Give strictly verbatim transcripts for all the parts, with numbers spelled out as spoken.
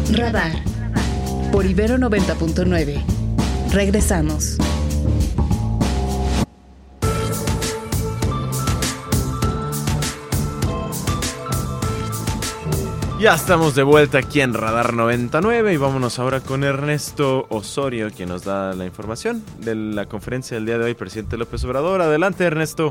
Radar por Ibero noventa punto nueve. Regresamos. Ya estamos de vuelta aquí en Radar noventa y nueve y vámonos ahora con Ernesto Osorio, quien nos da la información de la conferencia del día de hoy, presidente López Obrador. Adelante, Ernesto.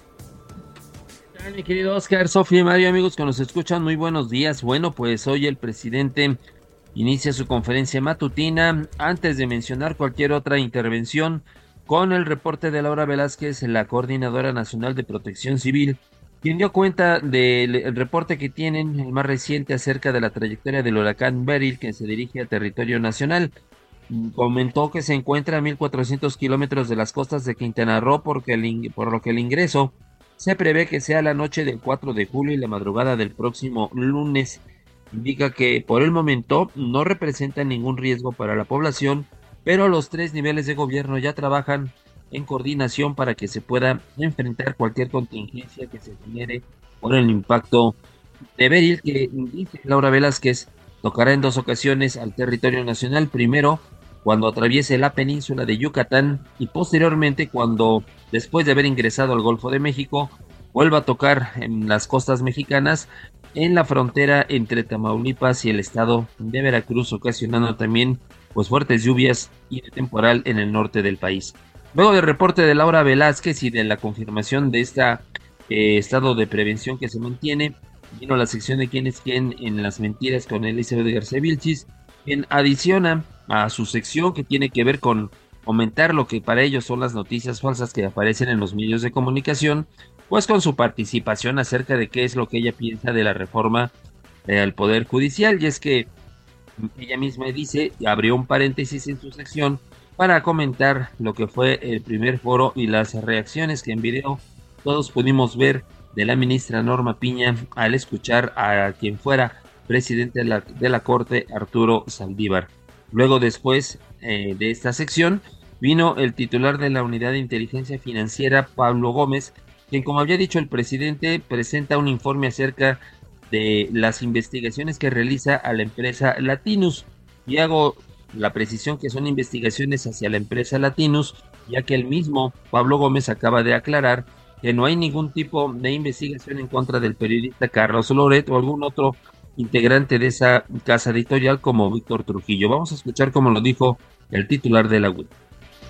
Mi querido Oscar, Sofía y Mario, amigos que nos escuchan, muy buenos días. Bueno, pues hoy el presidente inicia su conferencia matutina. Antes de mencionar cualquier otra intervención, con el reporte de Laura Velázquez, la Coordinadora Nacional de Protección Civil, quien dio cuenta del reporte que tienen, el más reciente, acerca de la trayectoria del huracán Beryl, que se dirige al territorio nacional. Comentó que se encuentra a mil cuatrocientos kilómetros de las costas de Quintana Roo, porque el, por lo que el ingreso se prevé que sea la noche del cuatro de julio y la madrugada del próximo lunes. Indica que por el momento no representa ningún riesgo para la población, pero los tres niveles de gobierno ya trabajan en coordinación para que se pueda enfrentar cualquier contingencia que se genere por el impacto de Beryl, que dice Laura Velázquez tocará en dos ocasiones al territorio nacional, primero cuando atraviese la península de Yucatán y posteriormente cuando, después de haber ingresado al Golfo de México, vuelva a tocar en las costas mexicanas, en la frontera entre Tamaulipas y el estado de Veracruz, ocasionando también pues fuertes lluvias y de temporal en el norte del país. Luego del reporte de Laura Velázquez y de la confirmación de este eh, estado de prevención que se mantiene, vino la sección de quién es quién en las mentiras con Elizabeth García Vilchis, quien adiciona a su sección que tiene que ver con comentar lo que para ellos son las noticias falsas que aparecen en los medios de comunicación, pues con su participación acerca de qué es lo que ella piensa de la reforma eh, al Poder Judicial. Y es que ella misma dice, abrió un paréntesis en su sección para comentar lo que fue el primer foro y las reacciones que en video todos pudimos ver de la ministra Norma Piña al escuchar a quien fuera presidente de la, de la Corte, Arturo Saldívar. Luego, después eh, de esta sección, vino el titular de la Unidad de Inteligencia Financiera, Pablo Gómez, quien, como había dicho el presidente, presenta un informe acerca de las investigaciones que realiza a la empresa Latinus. Y hago la precisión que son investigaciones hacia la empresa Latinus, ya que el mismo Pablo Gómez acaba de aclarar que no hay ningún tipo de investigación en contra del periodista Carlos Loret o algún otro integrante de esa casa editorial como Víctor Trujillo. Vamos a escuchar cómo lo dijo el titular de la U I F.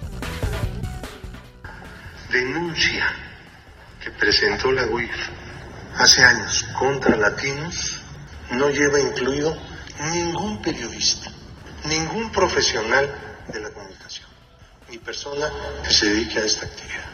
Denuncia que presentó la U I F hace años contra Latinus no lleva incluido ningún periodista, ningún profesional de la comunicación, ni persona que se dedique a esta actividad.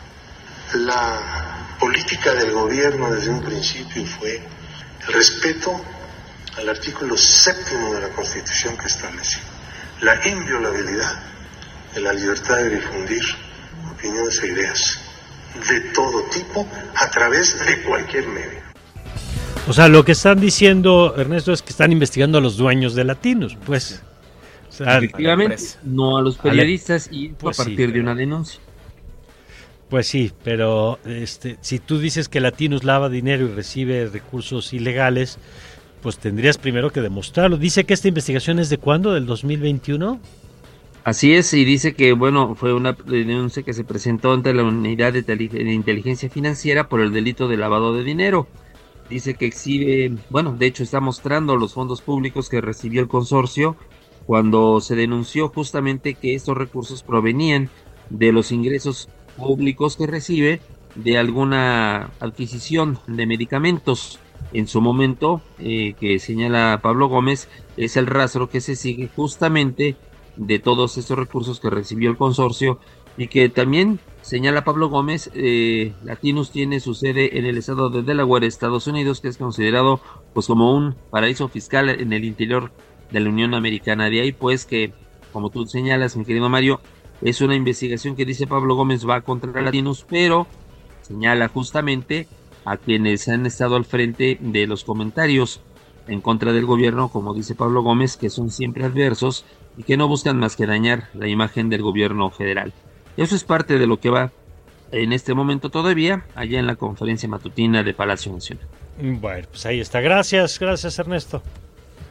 La política del gobierno desde un principio fue el respeto al artículo séptimo de la Constitución que establece la inviolabilidad de la libertad de difundir opiniones e ideas de todo tipo a través de cualquier medio. O sea, lo que están diciendo, Ernesto, es que están investigando a los dueños de Latinus, pues. O sea, efectivamente, no a los periodistas y pues a partir sí, pero, de una denuncia. Pues sí, pero este, si tú dices que Latinus lava dinero y recibe recursos ilegales, pues tendrías primero que demostrarlo. Dice que esta investigación es de ¿cuándo? ¿Del dos mil veintiuno? Así es, y dice que, bueno, fue una denuncia que se presentó ante la Unidad de, de Inteligencia Financiera por el delito de lavado de dinero. Dice que exhibe, bueno, de hecho está mostrando los fondos públicos que recibió el consorcio cuando se denunció justamente que estos recursos provenían de los ingresos públicos que recibe de alguna adquisición de medicamentos. En su momento, eh, que señala Pablo Gómez, es el rastro que se sigue justamente de todos estos recursos que recibió el consorcio, y que también señala Pablo Gómez, eh, Latinus tiene su sede en el estado de Delaware, Estados Unidos, que es considerado pues como un paraíso fiscal en el interior de la Unión Americana. De ahí pues que, como tú señalas, mi querido Mario, es una investigación que dice Pablo Gómez va contra Latinus, pero señala justamente a quienes han estado al frente de los comentarios en contra del gobierno, como dice Pablo Gómez, que son siempre adversos y que no buscan más que dañar la imagen del gobierno federal. Eso es parte de lo que va en este momento todavía allá en la conferencia matutina de Palacio Nacional. Bueno, pues ahí está. Gracias, gracias Ernesto.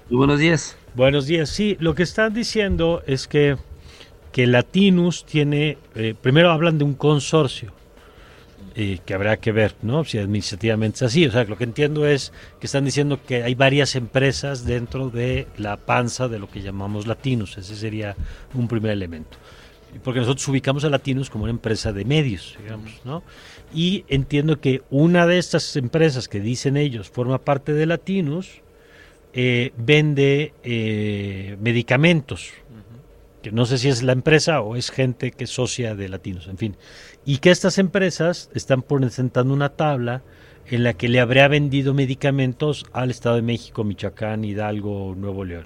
Muy buenos días. Buenos días. Sí, lo que están diciendo es que, que Latinus tiene, eh, primero hablan de un consorcio, eh, que habrá que ver, ¿no? Si administrativamente es así. O sea, lo que entiendo es que están diciendo que hay varias empresas dentro de la panza de lo que llamamos Latinus. Ese sería un primer elemento. Porque nosotros ubicamos a Latinus como una empresa de medios, digamos, ¿no? Y entiendo que una de estas empresas que dicen ellos forma parte de Latinus, Eh, vende eh, medicamentos, uh-huh. que no sé si es la empresa o es gente que es socia de Latinus, en fin, y que estas empresas están presentando una tabla en la que le habría vendido medicamentos al Estado de México, Michoacán, Hidalgo, Nuevo León.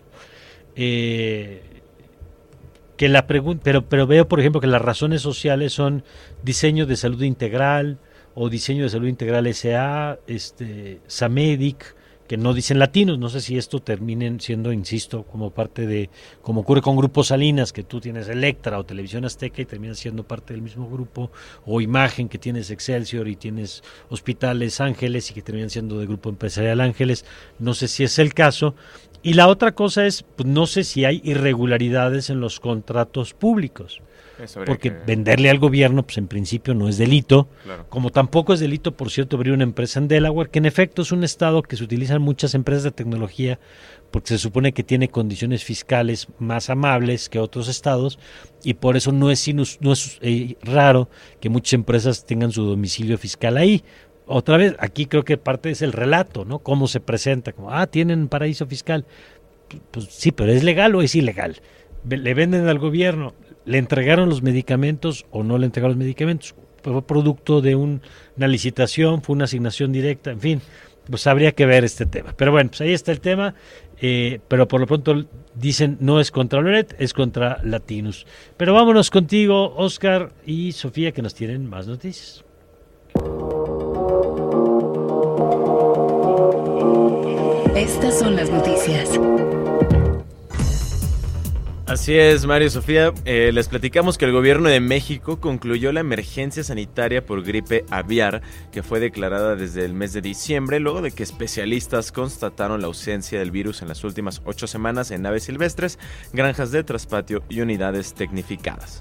Eh, que la pregunta, pero, pero veo, por ejemplo, que las razones sociales son diseño de salud integral o diseño de salud integral S A, este, Samedic, que no dicen Latinos. No sé si esto terminen siendo, insisto, como parte de, como ocurre con Grupo Salinas, que tú tienes Electra o Televisión Azteca y terminas siendo parte del mismo grupo, o Imagen, que tienes Excelsior y tienes Hospitales Ángeles y que terminan siendo de Grupo Empresarial Ángeles. No sé si es el caso. Y la otra cosa es, pues, no sé si hay irregularidades en los contratos públicos. Porque que... venderle al gobierno, pues en principio no es delito, claro. Como tampoco es delito, por cierto, abrir una empresa en Delaware, que en efecto es un estado que se utilizan muchas empresas de tecnología, porque se supone que tiene condiciones fiscales más amables que otros estados, y por eso no es, sinus, no es eh, raro que muchas empresas tengan su domicilio fiscal ahí. Otra vez, aquí creo que parte es el relato, ¿no? Cómo se presenta, como, ah, tienen paraíso fiscal. Pues sí, pero ¿es legal o es ilegal? Le venden al gobierno, ¿le entregaron los medicamentos o no le entregaron los medicamentos? Fue producto de un, una licitación, fue una asignación directa, en fin, pues habría que ver este tema. Pero bueno, pues ahí está el tema, eh, pero por lo pronto dicen no es contra Loret, es contra Latinus. Pero vámonos contigo, Oscar y Sofía, que nos tienen más noticias. Estas son las noticias. Así es, Mario, Sofía, eh, les platicamos que el gobierno de México concluyó la emergencia sanitaria por gripe aviar, que fue declarada desde el mes de diciembre, luego de que especialistas constataron la ausencia del virus en las últimas ocho semanas en aves silvestres, granjas de traspatio y unidades tecnificadas.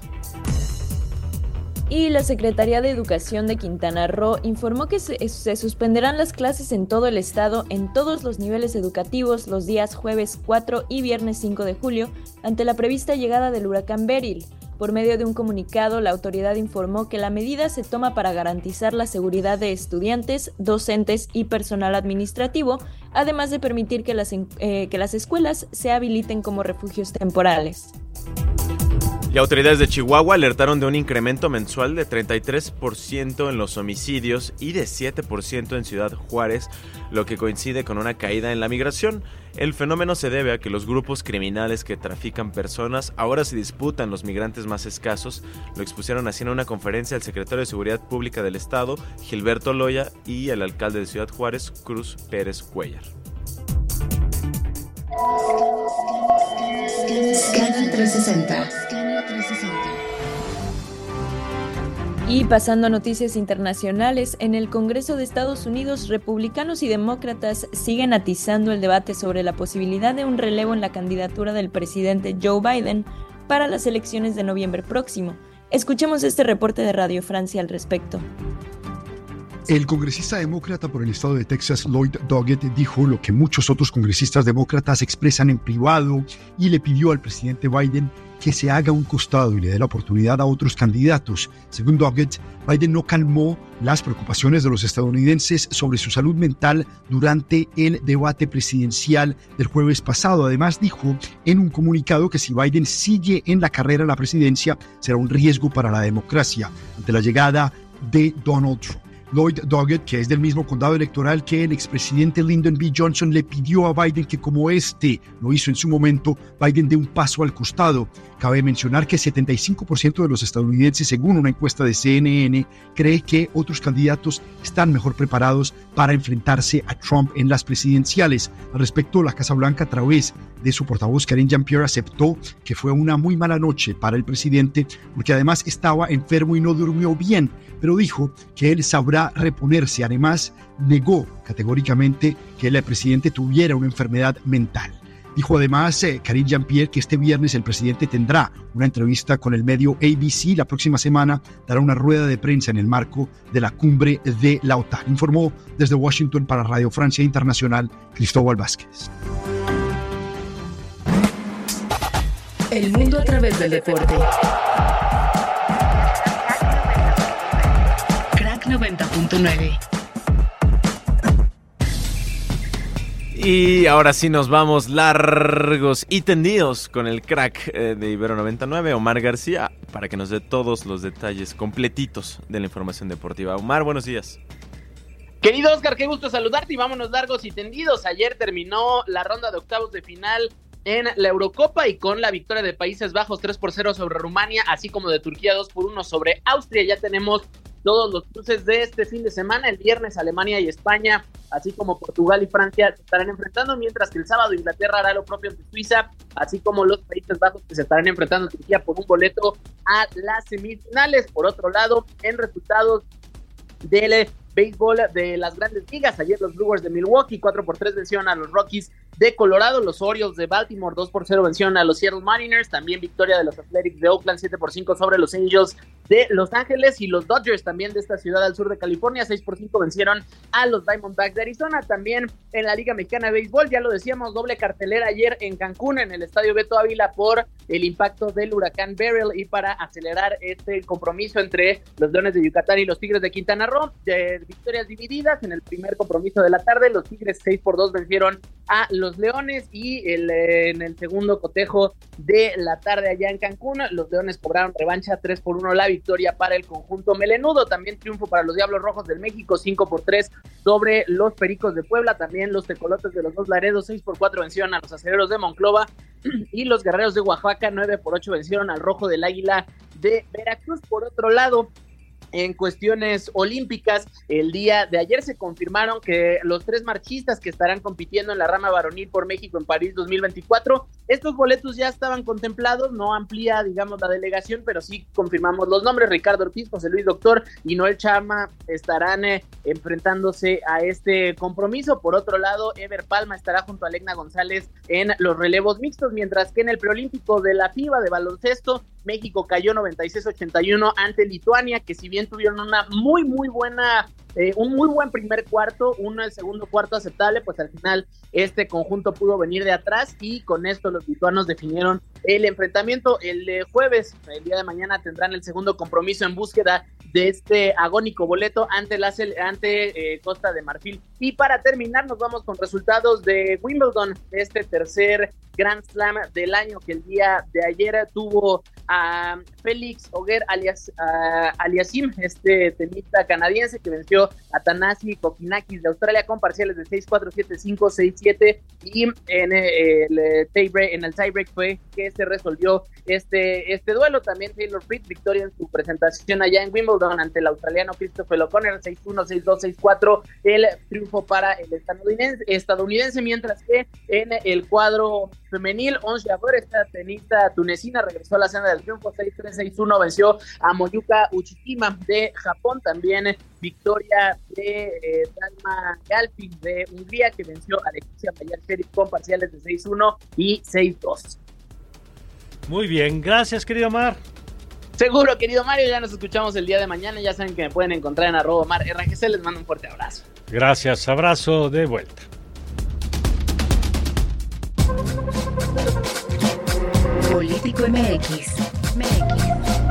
Y la Secretaría de Educación de Quintana Roo informó que se, se suspenderán las clases en todo el estado en todos los niveles educativos los días jueves cuatro y viernes cinco de julio ante la prevista llegada del huracán Beryl. Por medio de un comunicado, la autoridad informó que la medida se toma para garantizar la seguridad de estudiantes, docentes y personal administrativo, además de permitir que las, eh, que las escuelas se habiliten como refugios temporales. Y autoridades de Chihuahua alertaron de un incremento mensual de treinta y tres por ciento en los homicidios y de siete por ciento en Ciudad Juárez, lo que coincide con una caída en la migración. El fenómeno se debe a que los grupos criminales que trafican personas ahora se disputan los migrantes más escasos. Lo expusieron así en una conferencia el secretario de Seguridad Pública del Estado, Gilberto Loya, y el alcalde de Ciudad Juárez, Cruz Pérez Cuellar. Scanner trescientos sesenta. Y pasando a noticias internacionales, en el Congreso de Estados Unidos, republicanos y demócratas siguen atizando el debate sobre la posibilidad de un relevo en la candidatura del presidente Joe Biden para las elecciones de noviembre próximo. Escuchemos este reporte de Radio Francia al respecto. El congresista demócrata por el estado de Texas, Lloyd Doggett, dijo lo que muchos otros congresistas demócratas expresan en privado y le pidió al presidente Biden que se haga un costado y le dé la oportunidad a otros candidatos. Según Doggett, Biden no calmó las preocupaciones de los estadounidenses sobre su salud mental durante el debate presidencial del jueves pasado. Además, dijo en un comunicado que si Biden sigue en la carrera a la presidencia, será un riesgo para la democracia ante la llegada de Donald Trump. Lloyd Doggett, que es del mismo condado electoral que el expresidente Lyndon B. Johnson, le pidió a Biden que, como este lo hizo en su momento, Biden dé un paso al costado. Cabe mencionar que setenta y cinco por ciento de los estadounidenses, según una encuesta de C N N, cree que otros candidatos están mejor preparados para enfrentarse a Trump en las presidenciales. Al respecto, la Casa Blanca, a través de su portavoz Karine Jean-Pierre, aceptó que fue una muy mala noche para el presidente porque además estaba enfermo y no durmió bien, pero dijo que él sabrá reponerse. Además, negó categóricamente que el presidente tuviera una enfermedad mental. Dijo además eh, Karine Jean-Pierre que este viernes el presidente tendrá una entrevista con el medio A B C. La próxima semana dará una rueda de prensa en el marco de la cumbre de la OTAN. Informó desde Washington para Radio Francia Internacional Cristóbal Vázquez. El mundo a través del deporte. Crack noventa punto nueve. Y ahora sí nos vamos largos y tendidos con el crack eh, de Ibero noventa y nueve, Omar García, para que nos dé todos los detalles completitos de la información deportiva. Omar, buenos días. Querido Oscar, qué gusto saludarte y vámonos largos y tendidos. Ayer terminó la ronda de octavos de final en la Eurocopa y con la victoria de Países Bajos tres por cero sobre Rumania, así como de Turquía dos por uno sobre Austria. Ya tenemos todos los cruces de este fin de semana. El viernes Alemania y España, así como Portugal y Francia, se estarán enfrentando, mientras que el sábado Inglaterra hará lo propio ante Suiza, así como los Países Bajos, que se estarán enfrentando a Turquía por un boleto a las semifinales. Por otro lado, en resultados del béisbol de las grandes ligas, ayer los Brewers de Milwaukee cuatro por tres vencieron a los Rockies de Colorado, los Orioles de Baltimore dos por cero vencieron a los Seattle Mariners, también victoria de los Athletics de Oakland siete por cinco sobre los Angels de Los Ángeles, y los Dodgers también de esta ciudad al sur de California seis por cinco vencieron a los Diamondbacks de Arizona. También en la Liga Mexicana de Béisbol, ya lo decíamos, doble cartelera ayer en Cancún, en el Estadio Beto Ávila, por el impacto del huracán Beryl y para acelerar este compromiso entre los Leones de Yucatán y los Tigres de Quintana Roo. De victorias divididas en el primer compromiso de la tarde, los Tigres seis por dos vencieron a los Leones, y el, eh, en el segundo cotejo de la tarde allá en Cancún, los Leones cobraron revancha tres por uno, la victoria para el conjunto melenudo. También triunfo para los Diablos Rojos del México cinco por tres sobre los Pericos de Puebla. También los Tecolotes de los Dos Laredos seis por cuatro vencieron a los Acereros de Monclova, y los Guerreros de Oaxaca nueve por ocho vencieron al Rojo del Águila de Veracruz. Por otro lado, en cuestiones olímpicas, el día de ayer se confirmaron que los tres marchistas que estarán compitiendo en la rama varonil por México en París dos mil veinticuatro, estos boletos ya estaban contemplados, no amplía, digamos, la delegación, pero sí confirmamos los nombres. Ricardo Ortiz, José Luis Doctor y Noel Chama estarán eh, enfrentándose a este compromiso. Por otro lado, Ever Palma estará junto a Legna González en los relevos mixtos, mientras que en el preolímpico de la FIBA de baloncesto, México cayó noventa y seis a ochenta y uno ante Lituania, que si bien tuvieron una muy muy buena, eh, un muy buen primer cuarto, uno el segundo cuarto aceptable, pues al final este conjunto pudo venir de atrás, y con esto los lituanos definieron el enfrentamiento. El eh, jueves, el día de mañana, tendrán el segundo compromiso en búsqueda de este agónico boleto ante, la, ante eh, Costa de Marfil. Y para terminar, nos vamos con resultados de Wimbledon, de este tercer Grand Slam del año, que el día de ayer tuvo a Félix Auger alias, uh, Aliasim, este tenista canadiense, que venció a Thanasi Kokinakis de Australia con parciales de seis cuatro, siete cinco, seis siete, y en el tiebreak, en el tiebreak fue que se resolvió este, este duelo. También Taylor Fritz, victoria en su presentación allá en Wimbledon ante el australiano Christopher O'Connor, seis uno, seis dos, seis cuatro, el triunfo para el estadounidense, estadounidense mientras que en el cuadro femenil, Ons Jabeur, esta tenista tunecina, regresó a la senda del triunfo, seis tres, seis uno, venció a Moyuka Uchikima de Japón. También victoria de eh, Dalma Galpin de Hungría, que venció a Alexia Mayer-Sheriff con parciales de seis uno y seis dos. Muy bien, gracias, querido Omar. Seguro, querido Mario, ya nos escuchamos el día de mañana. Ya saben que me pueden encontrar en arroba Omar R G C. Les mando un fuerte abrazo. Gracias, abrazo de vuelta. Político M X. M X.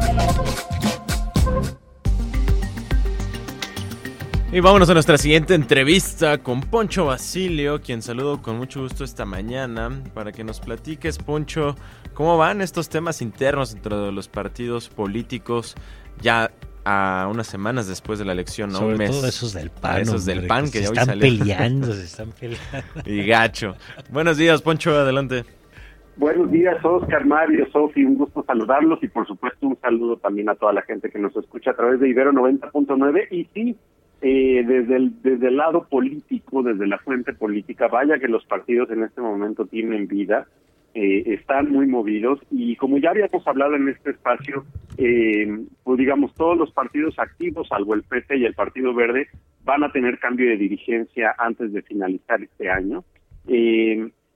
Y vámonos a nuestra siguiente entrevista con Poncho Basilio, quien saludo con mucho gusto esta mañana, para que nos platiques, Poncho, cómo van estos temas internos dentro de los partidos políticos ya a unas semanas después de la elección, ¿no? Sobre Un mes. todo esos del PAN, esos hombre, del PAN que, que ya se hoy están salieron. peleando, se están peleando. Y gacho. Buenos días, Poncho, adelante. Buenos días, Oscar, Mario, Sofi, un gusto saludarlos y por supuesto un saludo también a toda la gente que nos escucha a través de Ibero noventa punto nueve. Y sí, eh, desde el desde el lado político, desde la fuente política, vaya que los partidos en este momento tienen vida, eh, están muy movidos y como ya habíamos hablado en este espacio, eh, pues digamos todos los partidos activos, salvo el P T y el Partido Verde, van a tener cambio de dirigencia antes de finalizar este año. Eh, Y efectivamente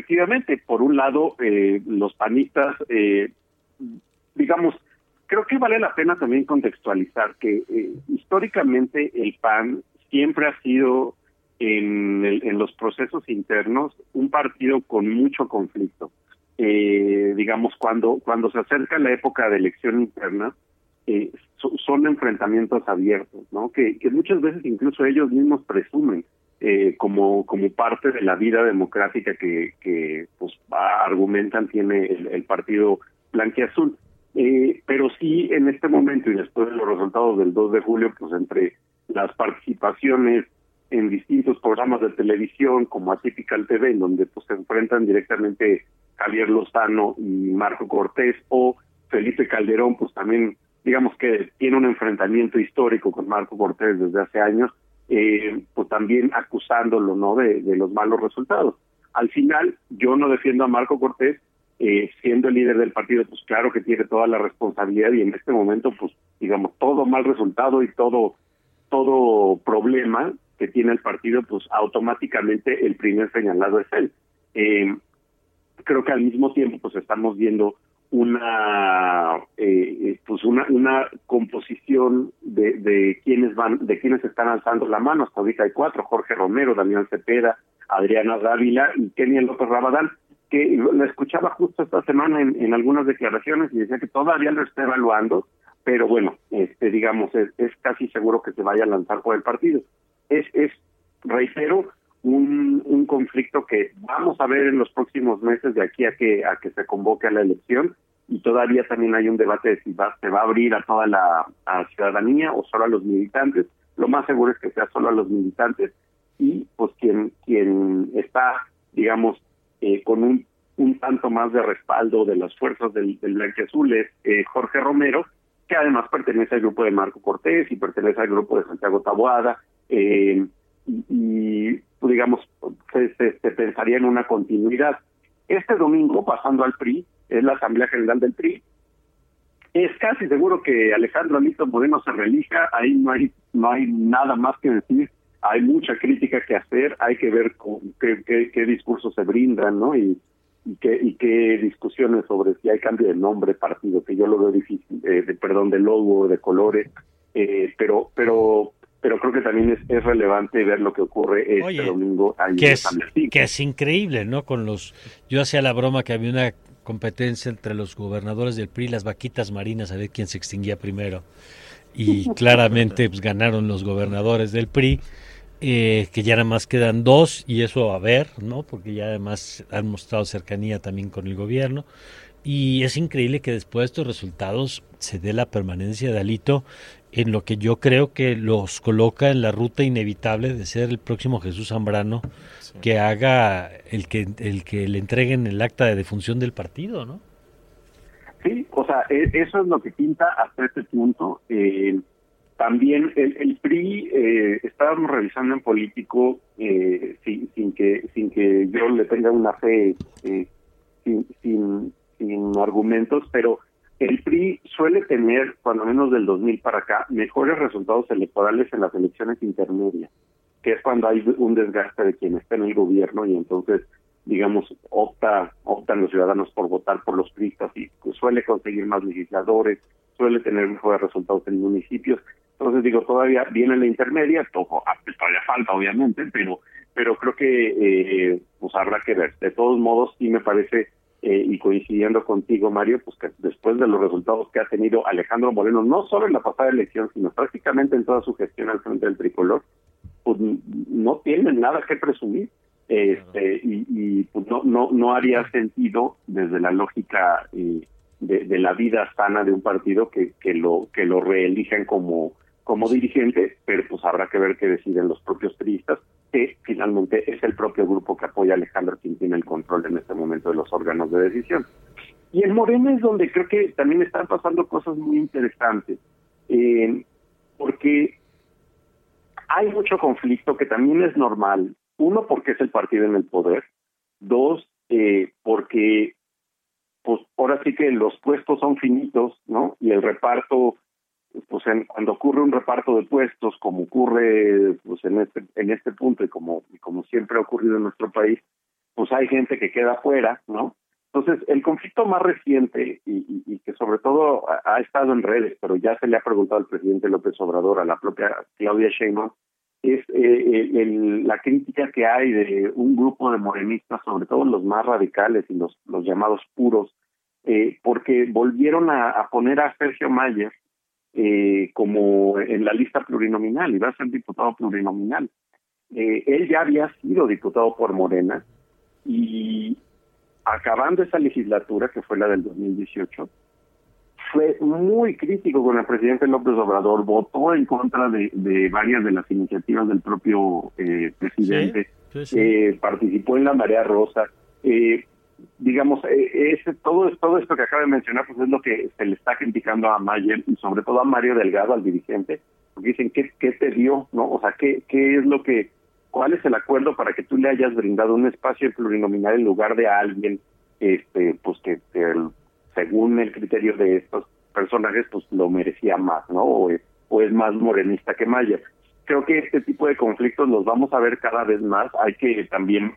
efectivamente, por un lado, eh, los panistas, eh, digamos, creo que vale la pena también contextualizar que eh, históricamente el P A N siempre ha sido en, el, en los procesos internos un partido con mucho conflicto. Eh, digamos, cuando cuando se acerca la época de elección interna, eh, so, son enfrentamientos abiertos, ¿no? Que, que muchas veces incluso ellos mismos presumen eh, como como parte de la vida democrática que, que pues argumentan tiene el, el partido blanquiazul. Eh, pero sí, en este momento y después de los resultados del dos de julio, pues entre las participaciones en distintos programas de televisión como Atypical T V, en donde pues se enfrentan directamente Javier Lozano y Marco Cortés, o Felipe Calderón, pues también digamos que tiene un enfrentamiento histórico con Marco Cortés desde hace años, eh, pues también acusándolo, ¿no?, de, de los malos resultados. Al final, yo no defiendo a Marco Cortés, eh, siendo el líder del partido, pues claro que tiene toda la responsabilidad, y en este momento, pues digamos, todo mal resultado y todo todo problema que tiene el partido, pues automáticamente el primer señalado es él. Eh, creo que al mismo tiempo pues estamos viendo una eh, pues una una composición de, de quienes van de quienes están alzando la mano. Hasta ahorita hay cuatro: Jorge Romero, Damián Cepeda, Adriana Dávila y Kenia López Rabadán, que lo escuchaba justo esta semana en, en algunas declaraciones y decía que todavía lo está evaluando, pero bueno, este digamos es, es casi seguro que se vaya a lanzar por el partido. Es es reitero un un conflicto que vamos a ver en los próximos meses de aquí a que a que se convoque a la elección, y todavía también hay un debate de si va, se va a abrir a toda la a ciudadanía o solo a los militantes. Lo más seguro es que sea solo a los militantes, y pues quien quien está, digamos, eh, con un un tanto más de respaldo de las fuerzas del, del blanquiazul es eh, Jorge Romero, que además pertenece al grupo de Marco Cortés y pertenece al grupo de Santiago Taboada, eh, y, y pues, digamos, se, se, se pensaría en una continuidad. Este domingo, pasando al P R I, es la Asamblea General del P R I. Es casi seguro que Alejandro Alito Moreno se reelija, ahí no hay no hay nada más que decir, hay mucha crítica que hacer, hay que ver con, qué, qué, qué discursos se brindan, ¿no? Y, y qué y qué discusiones sobre si hay cambio de nombre partido, que yo lo veo difícil, eh, de, perdón, de logo, de colores, eh, pero pero pero creo que también es, es relevante ver lo que ocurre este Oye, domingo ahí que en es, que es increíble, ¿no? Con los yo hacía la broma que había una competencia entre los gobernadores del P R I y las vaquitas marinas, a ver quién se extinguía primero, y claramente pues ganaron los gobernadores del P R I, eh, que ya nada más quedan dos, y eso a ver, ¿no? Porque ya además han mostrado cercanía también con el gobierno, y es increíble que después de estos resultados se dé la permanencia de Alito en lo que yo creo que los coloca en la ruta inevitable de ser el próximo Jesús Zambrano, sí, que haga el que el que le entreguen el acta de defunción del partido, ¿no? Sí, o sea, eso es lo que pinta hasta este punto. Eh, también el, el P R I, eh, estábamos revisando en Político, eh, sin, sin que sin que yo le tenga una fe eh, sin, sin, sin argumentos, pero el P R I suele tener, cuando menos del dos mil para acá, mejores resultados electorales en las elecciones intermedias, que es cuando hay un desgaste de quien está en el gobierno, y entonces, digamos, opta optan los ciudadanos por votar por los priistas, y pues, suele conseguir más legisladores, suele tener mejores resultados en municipios. Entonces, digo, todavía viene la intermedia, todo, todavía falta, obviamente, pero pero creo que eh, pues habrá que ver. De todos modos, sí me parece... Eh, y coincidiendo contigo, Mario, pues que después de los resultados que ha tenido Alejandro Moreno, no solo en la pasada elección, sino prácticamente en toda su gestión al frente del tricolor, pues no tienen nada que presumir, este y, y pues no no no haría sentido desde la lógica eh, de, de la vida sana de un partido que que lo que lo reelijan como como dirigente, pero pues habrá que ver qué deciden los propios priistas, que finalmente es el propio grupo que apoya a Alejandro quien tiene el control en este momento de los órganos de decisión. Y en Morena es donde creo que también están pasando cosas muy interesantes, eh, porque hay mucho conflicto que también es normal. Uno, porque es el partido en el poder. Dos, eh, porque pues ahora sí que los puestos son finitos, ¿no? Y el reparto, pues en, cuando ocurre un reparto de puestos, como ocurre pues en este en este punto y como y como siempre ha ocurrido en nuestro país, pues hay gente que queda fuera, ¿no? Entonces, el conflicto más reciente y, y, y que sobre todo ha, ha estado en redes, pero ya se le ha preguntado al presidente López Obrador, a la propia Claudia Sheinbaum, es eh, el, el, la crítica que hay de un grupo de morenistas, sobre todo los más radicales y los, los llamados puros, eh, porque volvieron a, a poner a Sergio Mayer eh, como en la lista plurinominal, y va a ser diputado plurinominal. Eh, él ya había sido diputado por Morena, y acabando esa legislatura, que fue la del dos mil dieciocho, fue muy crítico con el presidente López Obrador, votó en contra de, de varias de las iniciativas del propio eh, presidente, sí, sí, sí. Eh, participó en la Marea Rosa, eh, digamos, eh, ese, todo, todo esto que acaba de mencionar, pues es lo que se le está criticando a Mayer y sobre todo a Mario Delgado, al dirigente, porque dicen, ¿qué, qué te dio? ¿No? O sea, ¿qué, qué es lo que, cuál es el acuerdo para que tú le hayas brindado un espacio plurinominal en lugar de a alguien, este, pues que, que el, según el criterio de estos personajes, pues lo merecía más, ¿no? O es, o es más morenista que Mayer. Creo que este tipo de conflictos los vamos a ver cada vez más. Hay que también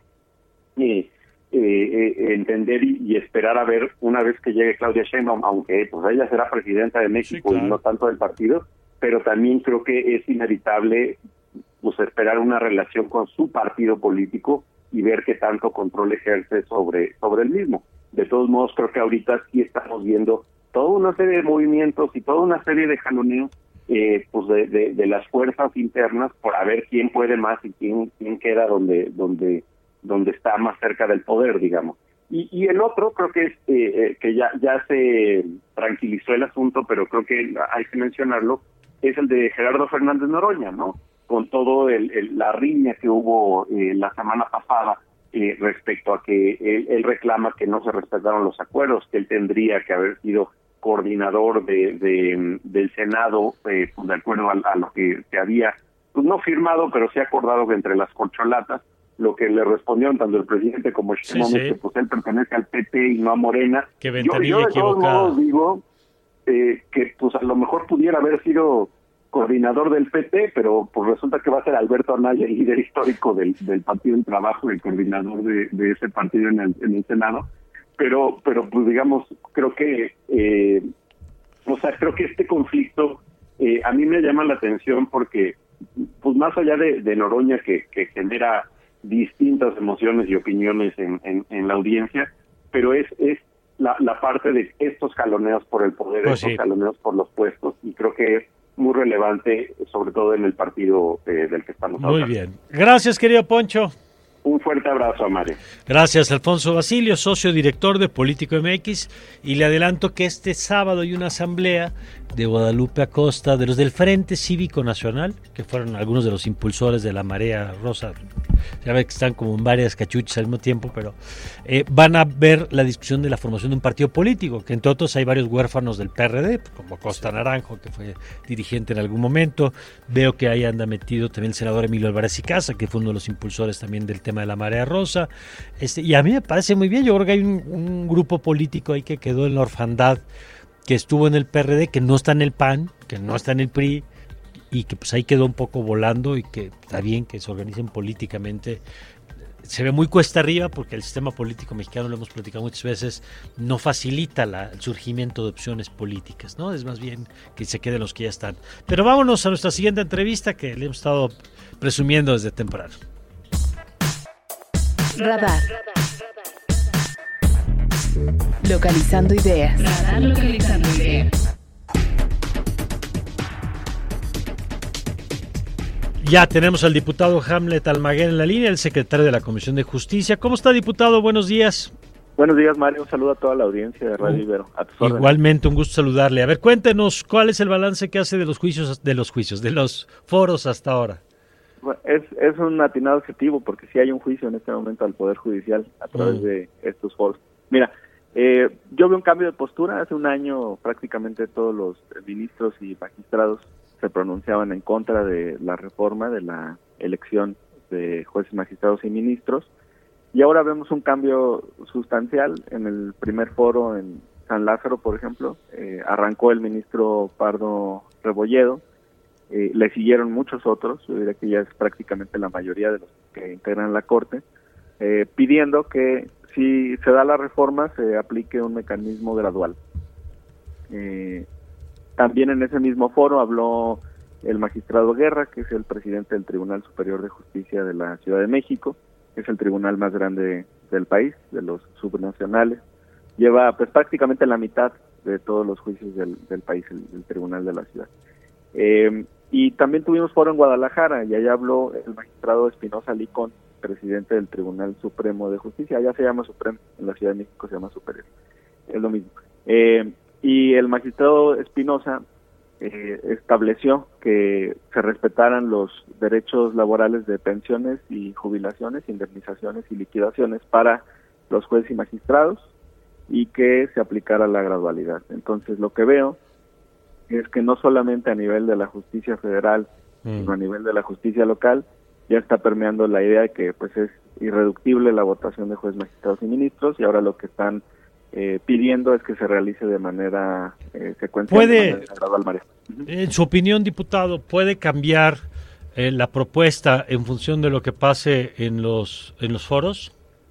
eh, eh, eh, entender y, y esperar a ver una vez que llegue Claudia Sheinbaum, aunque pues ella será presidenta de México, sí, claro, y no tanto del partido, pero también creo que es inevitable pues esperar una relación con su partido político y ver qué tanto control ejerce sobre, sobre el mismo. De todos modos, creo que ahorita sí estamos viendo toda una serie de movimientos y toda una serie de jaloneos eh, pues de, de, de las fuerzas internas por a ver quién puede más y quién, quién queda donde, donde, donde está más cerca del poder, digamos. Y, y el otro, creo que es eh, que ya, ya se tranquilizó el asunto, pero creo que hay que mencionarlo, es el de Gerardo Fernández Noroña, ¿no? Con todo el, el, la riña que hubo eh, la semana pasada eh, respecto a que él, él reclama que no se respetaron los acuerdos, que él tendría que haber sido coordinador de, de del Senado, eh, pues de acuerdo a, a lo que se había, pues no firmado, pero sí acordado que entre las corcholatas, lo que le respondieron tanto el presidente como Sheinbaum, sí, sí, que pues él pertenece al P T y no a Morena. Que yo, yo de todos modos digo eh, que pues a lo mejor pudiera haber sido coordinador del P T, pero pues resulta que va a ser Alberto Anaya, el líder histórico del, del Partido del Trabajo, el coordinador de, de ese partido en el, en el Senado, pero pero pues digamos, creo que eh, o sea, creo que este conflicto eh, a mí me llama la atención porque pues más allá de, de Noroña que, que genera distintas emociones y opiniones en, en, en la audiencia, pero es es la, la parte de estos jaloneos por el poder, pues estos sí. jaloneos por los puestos, y creo que es muy relevante, sobre todo en el partido eh, del que estamos hablando. Muy bien. Gracias, querido Poncho. Un fuerte abrazo a Mario. Gracias, Alfonso Basilio, socio director de Político M X, y le adelanto que este sábado hay una asamblea de Guadalupe Acosta, de los del Frente Cívico Nacional, que fueron algunos de los impulsores de la Marea Rosa. Ya ve que están como en varias cachuchas al mismo tiempo, pero eh, van a ver la discusión de la formación de un partido político, que entre otros hay varios huérfanos del P R D, como Costa Naranjo, que fue dirigente en algún momento. Veo que ahí anda metido también el senador Emilio Álvarez y Casa, que fue uno de los impulsores también del tema de la Marea Rosa. Este, y a mí me parece muy bien, yo creo que hay un, un grupo político ahí que quedó en la orfandad, que estuvo en el P R D, que no está en el P A N, que no está en el P R I, y que pues ahí quedó un poco volando, y que está bien que se organicen políticamente. Se ve muy cuesta arriba porque el sistema político mexicano, lo hemos platicado muchas veces, no facilita la, el surgimiento de opciones políticas, ¿no? Es más bien que se queden los que ya están. Pero vámonos a nuestra siguiente entrevista, que le hemos estado presumiendo desde temprano. Radar. Localizando ideas. Radar localizando ideas. Ya tenemos al diputado Hamlet Almaguer en la línea, el secretario de la Comisión de Justicia. ¿Cómo está, diputado? Buenos días. Buenos días, Mario. Un saludo a toda la audiencia de Radio Ibero. A tus órdenes. Igualmente, un gusto saludarle. A ver, cuéntenos, ¿cuál es el balance que hace de los juicios, de los juicios, de los foros hasta ahora? Bueno, es, es un atinado objetivo, porque sí hay un juicio en este momento al Poder Judicial a través mm. de estos foros. Mira, eh, yo veo un cambio de postura. Hace un año prácticamente todos los ministros y magistrados se pronunciaban en contra de la reforma de la elección de jueces, magistrados y ministros, y ahora vemos un cambio sustancial. En el primer foro en San Lázaro, por ejemplo, eh, arrancó el ministro Pardo Rebolledo, eh, le siguieron muchos otros, yo diría que ya es prácticamente la mayoría de los que integran la Corte, eh, pidiendo que si se da la reforma se aplique un mecanismo gradual. Eh, también en ese mismo foro habló el magistrado Guerra, que es el presidente del Tribunal Superior de Justicia de la Ciudad de México, que es el tribunal más grande del país, de los subnacionales. Lleva pues prácticamente la mitad de todos los juicios del, del país, el, el tribunal de la ciudad. Eh, y también tuvimos foro en Guadalajara, y allá habló el magistrado Espinosa Licón, presidente del Tribunal Supremo de Justicia. Allá se llama Supremo, en la Ciudad de México se llama Superior, es lo mismo. Eh, y el magistrado Espinosa eh, estableció que se respetaran los derechos laborales de pensiones y jubilaciones, indemnizaciones y liquidaciones para los jueces y magistrados, y que se aplicara la gradualidad. Entonces lo que veo es que no solamente a nivel de la justicia federal, mm. sino a nivel de la justicia local, ya está permeando la idea de que pues es irreductible la votación de jueces, magistrados y ministros, y ahora lo que están eh, pidiendo es que se realice de manera eh, secuencial, ¿Puede, de manera gradual, María? Uh-huh. En su opinión, diputado, ¿puede cambiar eh, la propuesta en función de lo que pase en los en los foros?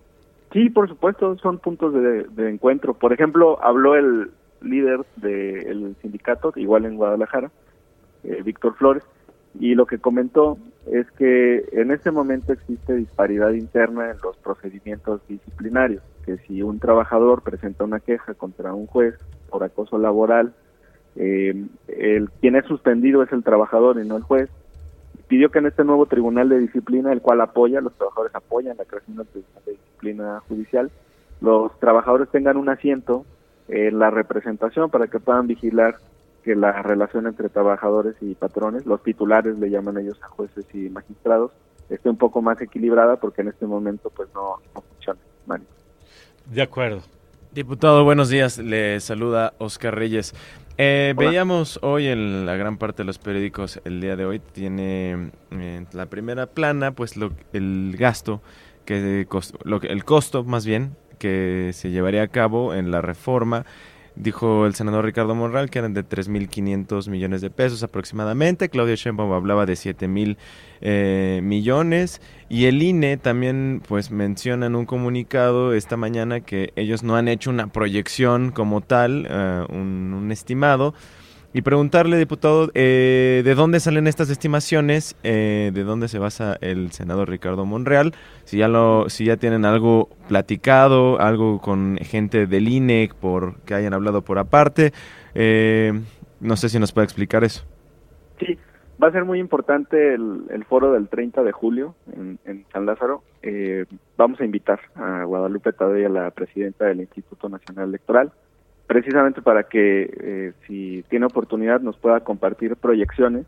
Sí, por supuesto, son puntos de, de encuentro. Por ejemplo, habló el líder del sindicato, igual en Guadalajara, eh, Víctor Flores, y lo que comentó es que en este momento existe disparidad interna en los procedimientos disciplinarios, que si un trabajador presenta una queja contra un juez por acoso laboral, eh, el quien es suspendido es el trabajador y no el juez. Pidió que en este nuevo tribunal de disciplina, el cual apoya, los trabajadores apoyan la creación del tribunal de disciplina judicial, los trabajadores tengan un asiento en la representación para que puedan vigilar que la relación entre trabajadores y patrones, los titulares le llaman ellos a jueces y magistrados, esté un poco más equilibrada, porque en este momento pues no, no funciona, Mario. De acuerdo. Diputado, buenos días, le saluda Oscar Reyes. Eh, veíamos hoy en la gran parte de los periódicos, el día de hoy tiene eh, la primera plana, pues lo, el gasto, que lo, el costo más bien, que se llevaría a cabo en la reforma. Dijo el senador Ricardo Monreal que eran de tres mil quinientos millones de pesos aproximadamente. Claudia Sheinbaum hablaba de siete mil eh, millones. Y el I N E también pues menciona en un comunicado esta mañana que ellos no han hecho una proyección como tal, uh, un, un estimado. Y preguntarle, diputado, eh, ¿de dónde salen estas estimaciones? Eh, ¿De dónde se basa el senador Ricardo Monreal? Si ya lo, si ya tienen algo platicado, algo con gente del I N E por que hayan hablado por aparte. Eh, no sé si nos puede explicar eso. Sí, va a ser muy importante el, el foro del treinta de julio en, en San Lázaro. Eh, vamos a invitar a Guadalupe Tadei, la presidenta del Instituto Nacional Electoral, precisamente para que, eh, si tiene oportunidad, nos pueda compartir proyecciones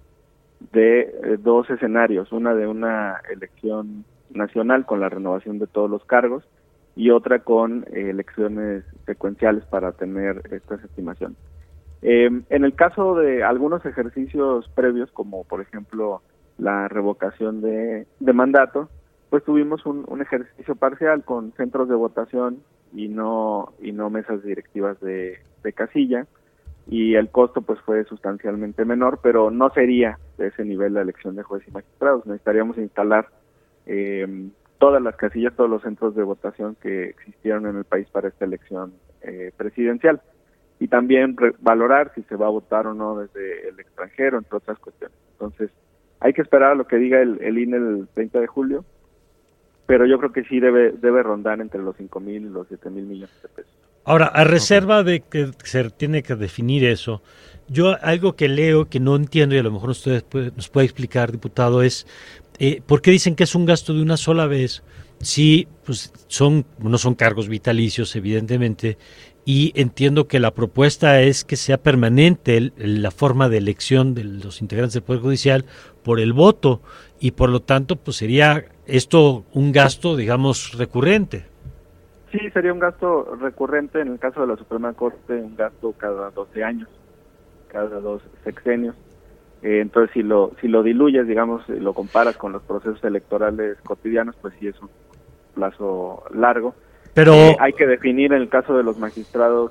de eh, dos escenarios, una de una elección nacional con la renovación de todos los cargos y otra con eh, elecciones secuenciales para tener estas estimaciones. Eh, en el caso de algunos ejercicios previos, como por ejemplo la revocación de, de mandato, pues tuvimos un, un ejercicio parcial con centros de votación y no y no mesas directivas de, de casilla, y el costo pues fue sustancialmente menor, pero no sería de ese nivel la elección de jueces y magistrados. Necesitaríamos instalar eh, todas las casillas, todos los centros de votación que existieron en el país para esta elección eh, presidencial, y también re- valorar si se va a votar o no desde el extranjero, entre otras cuestiones. Entonces hay que esperar a lo que diga el, el I N E el treinta de julio, pero yo creo que sí debe debe rondar entre los cinco mil y los siete mil millones de pesos. Ahora, a reserva de que se tiene que definir eso, yo algo que leo que no entiendo, y a lo mejor usted puede, nos puede explicar, diputado, es eh, ¿por qué dicen que es un gasto de una sola vez? Sí, pues son no son cargos vitalicios, evidentemente, y entiendo que la propuesta es que sea permanente el, la forma de elección de los integrantes del Poder Judicial por el voto, y por lo tanto pues sería esto un gasto, digamos, recurrente. Sí, sería un gasto recurrente. En el caso de la Suprema Corte, un gasto cada doce años, cada dos sexenios. Eh, entonces, si lo si lo diluyes, digamos, lo comparas con los procesos electorales cotidianos, pues sí es un plazo largo. Pero eh, hay que definir en el caso de los magistrados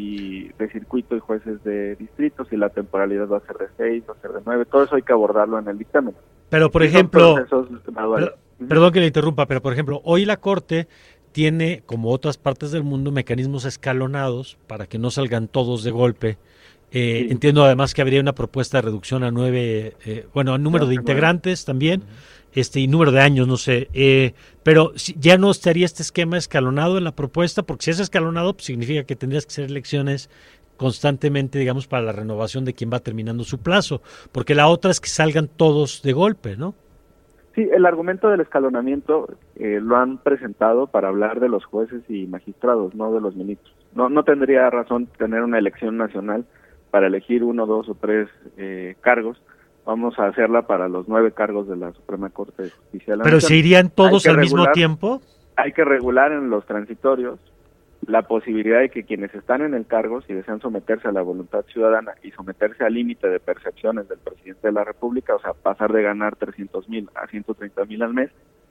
y de circuito y jueces de distrito si la temporalidad va a ser de seis, va a ser de nueve. Todo eso hay que abordarlo en el dictamen. Pero, por ejemplo, pero, Perdón que le interrumpa, pero por ejemplo, hoy la Corte tiene, como otras partes del mundo, mecanismos escalonados para que no salgan todos de golpe. Eh, sí. Entiendo además que habría una propuesta de reducción a nueve, eh, bueno, al número de integrantes también, este y número de años, no sé. Eh, pero si, ya no estaría este esquema escalonado en la propuesta, porque si es escalonado, pues significa que tendrías que hacer elecciones constantemente, digamos, para la renovación de quien va terminando su plazo, porque la otra es que salgan todos de golpe, ¿no? Sí, el argumento del escalonamiento eh, lo han presentado para hablar de los jueces y magistrados, no de los ministros. No, no tendría razón tener una elección nacional para elegir uno, dos o tres eh, cargos. Vamos a hacerla para los nueve cargos de la Suprema Corte de Justicia de la ¿Pero Nación. se irían todos al regular, mismo tiempo? Hay que regular en los transitorios la posibilidad de que quienes están en el cargo, si desean someterse a la voluntad ciudadana y someterse al límite de percepciones del presidente de la República, o sea, pasar de ganar trescientos mil a ciento treinta mil al mes,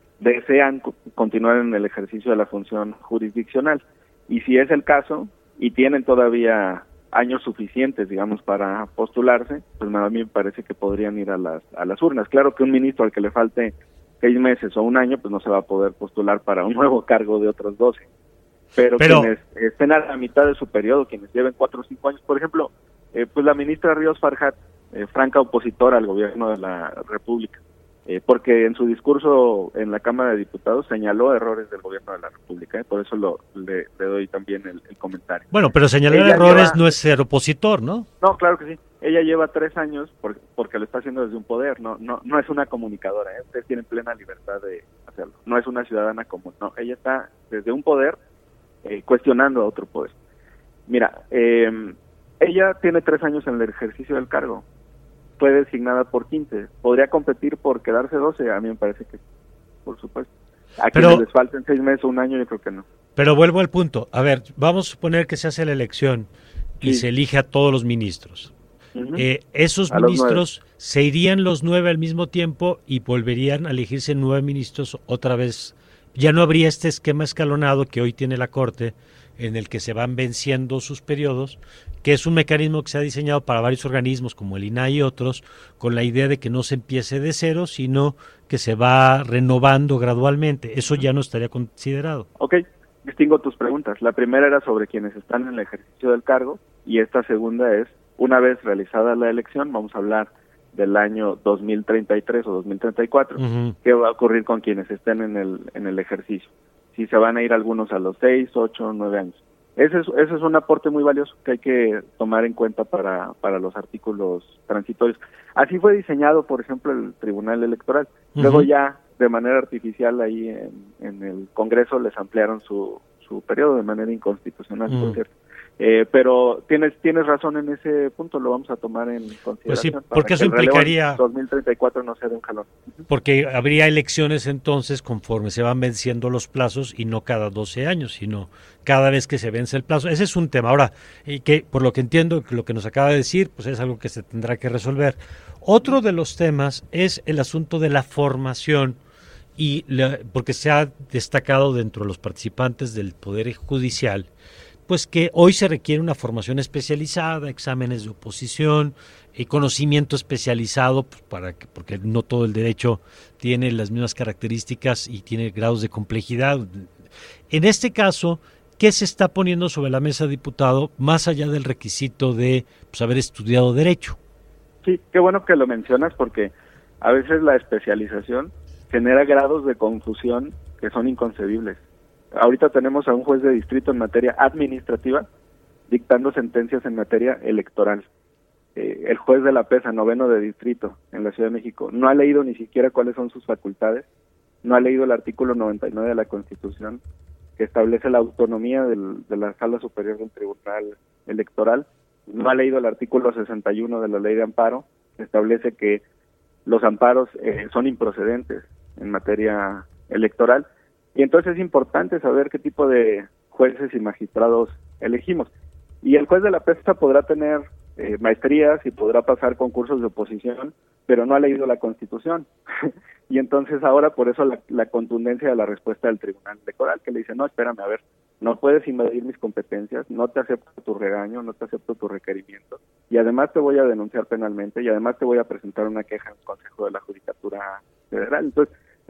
desean co- continuar en el ejercicio de la función jurisdiccional. Y si es el caso, y tienen todavía años suficientes, digamos, para postularse, pues a mí me parece que podrían ir a las, a las urnas. Claro que un ministro al que le falte seis meses o un año, pues no se va a poder postular para un nuevo cargo de otros doce. Pero, Pero quienes estén a la mitad de su periodo, quienes lleven cuatro o cinco años, por ejemplo, eh, pues la ministra Ríos Farjat, eh, franca opositora al gobierno de la República, eh, porque en su discurso en la Cámara de Diputados señaló errores del gobierno de la República, eh, por eso lo, le, le doy también el, el comentario. Bueno, pero señalar ella errores lleva, no es ser opositor, ¿no? No, claro que sí. Ella lleva tres años por, porque lo está haciendo desde un poder, no no no es una comunicadora, ¿eh? Ustedes tienen plena libertad de hacerlo, no es una ciudadana común, no, ella está desde un poder Eh, cuestionando a otro poder. Mira, eh, ella tiene tres años en el ejercicio del cargo, fue designada por quince, podría competir por quedarse doce, a mí me parece que por supuesto. A pero, quienes les falten seis meses o un año, yo creo que no. Pero vuelvo al punto, a ver, vamos a suponer que se hace la elección y sí. se elige a todos los ministros. Uh-huh. Eh, esos a ministros, ¿se irían los nueve al mismo tiempo y volverían a elegirse nueve ministros otra vez? Ya no habría este esquema escalonado que hoy tiene la Corte, en el que se van venciendo sus periodos, que es un mecanismo que se ha diseñado para varios organismos como el I N A I y otros, con la idea de que no se empiece de cero, sino que se va renovando gradualmente. Eso ya no estaría considerado. Ok, distingo tus preguntas. La primera era sobre quienes están en el ejercicio del cargo, y esta segunda es, una vez realizada la elección, vamos a hablar del año dos mil treinta y tres o dos mil treinta y cuatro, uh-huh. ¿qué va a ocurrir con quienes estén en el en el ejercicio? Si se van a ir algunos a los seis, ocho, nueve años. Ese es, ese es un aporte muy valioso que hay que tomar en cuenta para, para los artículos transitorios. Así fue diseñado, por ejemplo, el Tribunal Electoral. Uh-huh. Luego ya, de manera artificial, ahí en, en el Congreso les ampliaron su, su periodo de manera inconstitucional, uh-huh. por cierto. Eh, pero tienes tienes razón en ese punto, lo vamos a tomar en consideración. Pues sí, porque eso implicaría dos mil treinta y cuatro no sea de un jalón. Porque habría elecciones entonces conforme se van venciendo los plazos y no cada doce años, sino cada vez que se vence el plazo. Ese es un tema. Ahora, y que por lo que entiendo, lo que nos acaba de decir, pues es algo que se tendrá que resolver. Otro de los temas es el asunto de la formación, y la, porque se ha destacado dentro de los participantes del Poder Judicial, pues que hoy se requiere una formación especializada, exámenes de oposición, y conocimiento especializado, pues para que, porque no todo el derecho tiene las mismas características y tiene grados de complejidad. En este caso, ¿qué se está poniendo sobre la mesa, diputado, más allá del requisito de pues, haber estudiado derecho? Sí, qué bueno que lo mencionas, porque a veces la especialización genera grados de confusión que son inconcebibles. Ahorita tenemos a un juez de distrito en materia administrativa dictando sentencias en materia electoral. Eh, el juez de la PESA, noveno de distrito en la Ciudad de México, no ha leído ni siquiera cuáles son sus facultades, no ha leído el artículo noventa y nueve de la Constitución, que establece la autonomía del, de la Sala Superior del Tribunal Electoral, no ha leído el artículo sesenta y uno de la Ley de Amparo, que establece que los amparos eh, son improcedentes en materia electoral. Y entonces es importante saber qué tipo de jueces y magistrados elegimos. Y el juez de la PESA podrá tener eh, maestrías y podrá pasar concursos de oposición, pero no ha leído la Constitución. Y entonces ahora por eso la, la contundencia de la respuesta del Tribunal Electoral, que le dice, no, espérame, a ver, no puedes invadir mis competencias, no te acepto tu regaño, no te acepto tu requerimiento, y además te voy a denunciar penalmente, y además te voy a presentar una queja en el Consejo de la Judicatura Federal. Entonces,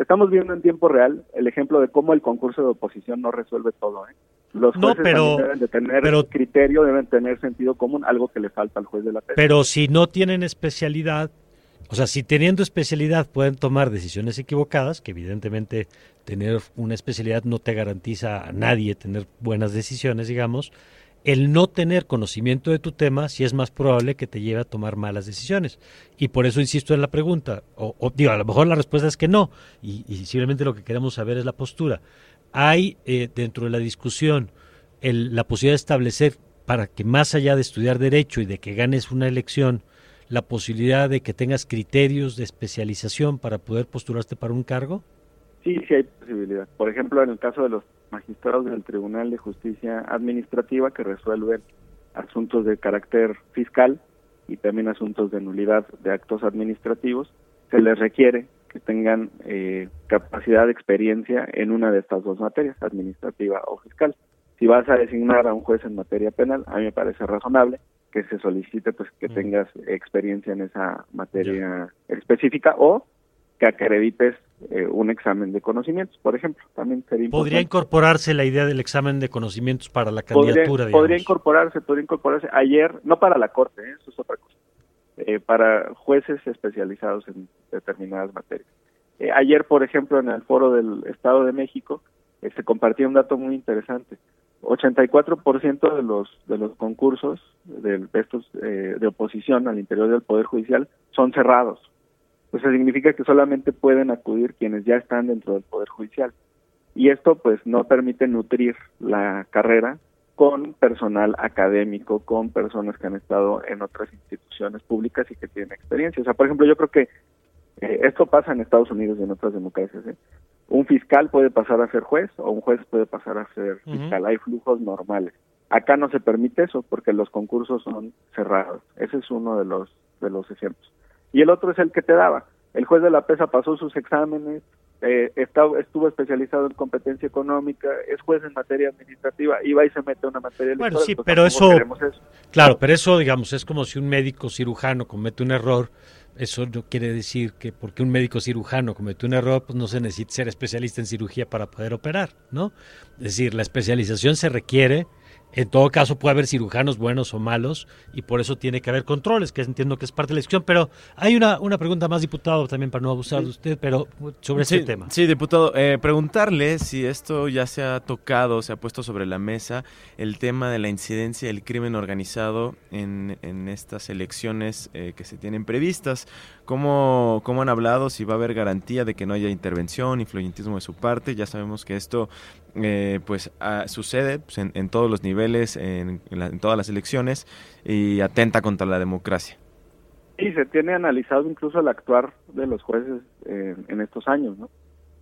estamos viendo en tiempo real el ejemplo de cómo el concurso de oposición no resuelve todo, ¿eh? Los jueces no, pero, deben de tener pero, criterio, deben tener sentido común, algo que le falta al juez de la PESA. Pero si no tienen especialidad, o sea, si teniendo especialidad pueden tomar decisiones equivocadas, que evidentemente tener una especialidad no te garantiza a nadie tener buenas decisiones, digamos, el no tener conocimiento de tu tema sí es más probable que te lleve a tomar malas decisiones. Y por eso insisto en la pregunta, o, o digo, a lo mejor la respuesta es que no, y, y simplemente lo que queremos saber es la postura. Hay eh, dentro de la discusión el, la posibilidad de establecer, para que más allá de estudiar Derecho y de que ganes una elección, la posibilidad de que tengas criterios de especialización para poder postularte para un cargo? Sí, sí hay posibilidad. Por ejemplo, en el caso de los magistrados del Tribunal de Justicia Administrativa que resuelven asuntos de carácter fiscal y también asuntos de nulidad de actos administrativos, se les requiere que tengan eh, capacidad de experiencia en una de estas dos materias, administrativa o fiscal. Si vas a designar a un juez en materia penal, a mí me parece razonable que se solicite pues que mm. tengas experiencia en esa materia yeah. específica o que acredites eh, un examen de conocimientos, por ejemplo. También sería importante. ¿Podría incorporarse la idea del examen de conocimientos para la candidatura? Podría, digamos? podría incorporarse, podría incorporarse. Ayer, no para la Corte, ¿eh? Eso es otra cosa. Eh, para jueces especializados en determinadas materias. Eh, ayer, por ejemplo, en el foro del Estado de México, eh, se compartía un dato muy interesante. ochenta y cuatro por ciento de los de los concursos de estos eh, de oposición al interior del Poder Judicial son cerrados. Pues eso significa que solamente pueden acudir quienes ya están dentro del Poder Judicial. Y esto pues no permite nutrir la carrera con personal académico, con personas que han estado en otras instituciones públicas y que tienen experiencia. O sea, por ejemplo, yo creo que eh, esto pasa en Estados Unidos y en otras democracias. ¿eh? Un fiscal puede pasar a ser juez o un juez puede pasar a ser uh-huh. fiscal. Hay flujos normales. Acá no se permite eso porque los concursos son cerrados. Ese es uno de los de los ejemplos. Y el otro es el que te daba. El juez de la PESA pasó sus exámenes, eh, está, estuvo especializado en competencia económica, es juez en materia administrativa, iba y se mete a una materia electoral. Bueno, sí, pues pero eso, eso, claro, pero eso, digamos, es como si un médico cirujano comete un error. Eso no quiere decir que porque un médico cirujano comete un error, pues no se necesita ser especialista en cirugía para poder operar, ¿no? Es decir, la especialización se requiere. En todo caso puede haber cirujanos buenos o malos y por eso tiene que haber controles, que entiendo que es parte de la discusión, pero hay una, una pregunta más, diputado, también para no abusar sí. de usted, pero sobre sí, este tema. Sí, diputado, eh, preguntarle si esto ya se ha tocado, se ha puesto sobre la mesa, el tema de la incidencia del crimen organizado en, en estas elecciones eh, que se tienen previstas. ¿Cómo, ¿Cómo han hablado? Si va a haber garantía de que no haya intervención, influyentismo de su parte. Ya sabemos que esto eh, pues a, sucede pues, en, en todos los niveles, en, en, la, en todas las elecciones y atenta contra la democracia. Sí, se tiene analizado incluso el actuar de los jueces eh, en estos años, ¿no?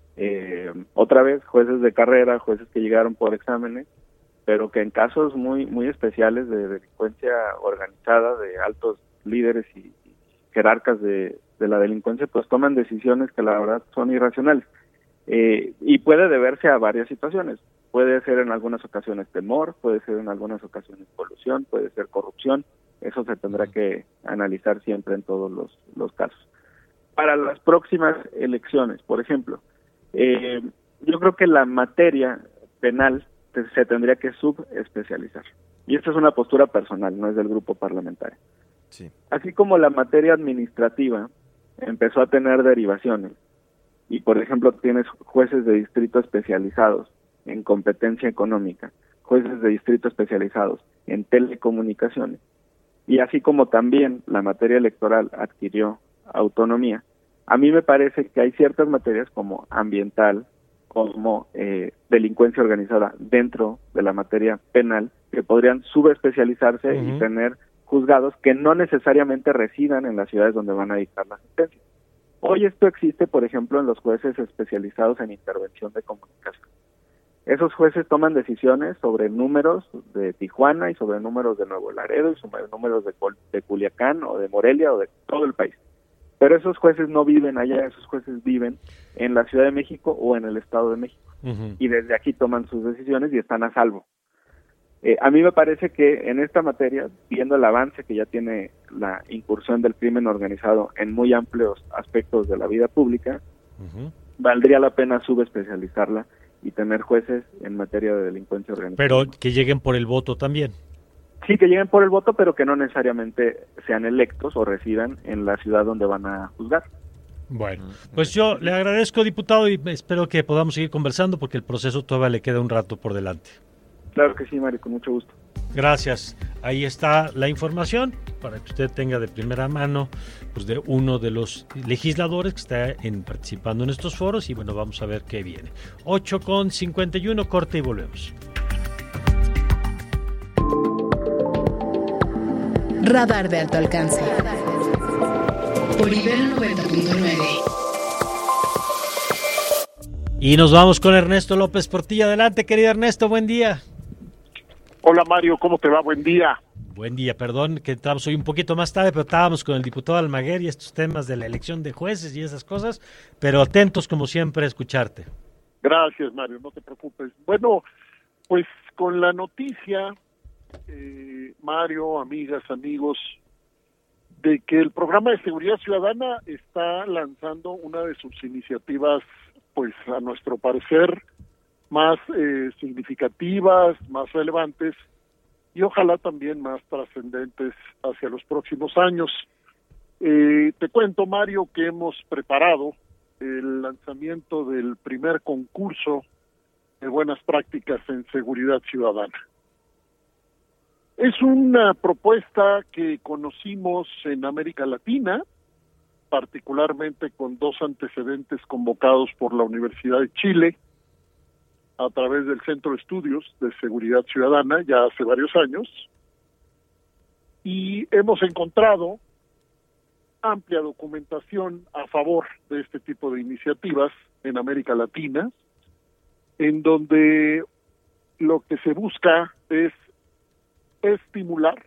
Eh, otra vez, jueces de carrera, jueces que llegaron por exámenes, pero que en casos muy muy especiales de delincuencia organizada, de altos líderes y jerarcas de, de la delincuencia, pues toman decisiones que la verdad son irracionales. Eh, y puede deberse a varias situaciones. Puede ser en algunas ocasiones temor, puede ser en algunas ocasiones colusión, puede ser corrupción. Eso se tendrá que analizar siempre en todos los, los casos. Para las próximas elecciones, por ejemplo, eh, yo creo que la materia penal se tendría que subespecializar. Y esta es una postura personal, no es del grupo parlamentario. Sí. Así como la materia administrativa empezó a tener derivaciones y, por ejemplo, tienes jueces de distrito especializados en competencia económica, jueces de distrito especializados en telecomunicaciones, y así como también la materia electoral adquirió autonomía, a mí me parece que hay ciertas materias como ambiental, como eh, delincuencia organizada dentro de la materia penal que podrían subespecializarse uh-huh. y tener juzgados que no necesariamente residan en las ciudades donde van a dictar la sentencia. Hoy esto existe, por ejemplo, en los jueces especializados en intervención de comunicación. Esos jueces toman decisiones sobre números de Tijuana y sobre números de Nuevo Laredo y sobre números de, de Culiacán o de Morelia o de todo el país. Pero esos jueces no viven allá, esos jueces viven en la Ciudad de México o en el Estado de México. Uh-huh. Y desde aquí toman sus decisiones y están a salvo. Eh, a mí me parece que en esta materia, viendo el avance que ya tiene la incursión del crimen organizado en muy amplios aspectos de la vida pública, uh-huh. valdría la pena subespecializarla y tener jueces en materia de delincuencia organizada. Pero que lleguen por el voto también. Sí, que lleguen por el voto, pero que no necesariamente sean electos o residan en la ciudad donde van a juzgar. Bueno, pues yo le agradezco, diputado, y espero que podamos seguir conversando porque el proceso todavía le queda un rato por delante. Claro que sí, Mario, con mucho gusto. Gracias. Ahí está la información para que usted tenga de primera mano pues de uno de los legisladores que está en, participando en estos foros y bueno, vamos a ver qué viene. ocho con cincuenta y uno, corte y volvemos. Radar de alto alcance. Por Ibero noventa punto nueve. Y nos vamos con Ernesto López Portilla. Adelante, querido Ernesto, buen día. Hola Mario, ¿cómo te va? Buen día. Buen día, perdón que entramos hoy un poquito más tarde, pero estábamos con el diputado Almaguer y estos temas de la elección de jueces y esas cosas, pero atentos como siempre a escucharte. Gracias Mario, no te preocupes. Bueno, pues con la noticia, eh, Mario, amigas, amigos, de que el programa de seguridad ciudadana está lanzando una de sus iniciativas, pues a nuestro parecer, más eh, significativas, más relevantes y ojalá también más trascendentes hacia los próximos años. Eh, te cuento, Mario, que hemos preparado el lanzamiento del primer concurso de buenas prácticas en seguridad ciudadana. Es una propuesta que conocimos en América Latina, particularmente con dos antecedentes convocados por la Universidad de Chile, a través del Centro de Estudios de Seguridad Ciudadana, ya hace varios años, y hemos encontrado amplia documentación a favor de este tipo de iniciativas en América Latina, en donde lo que se busca es estimular,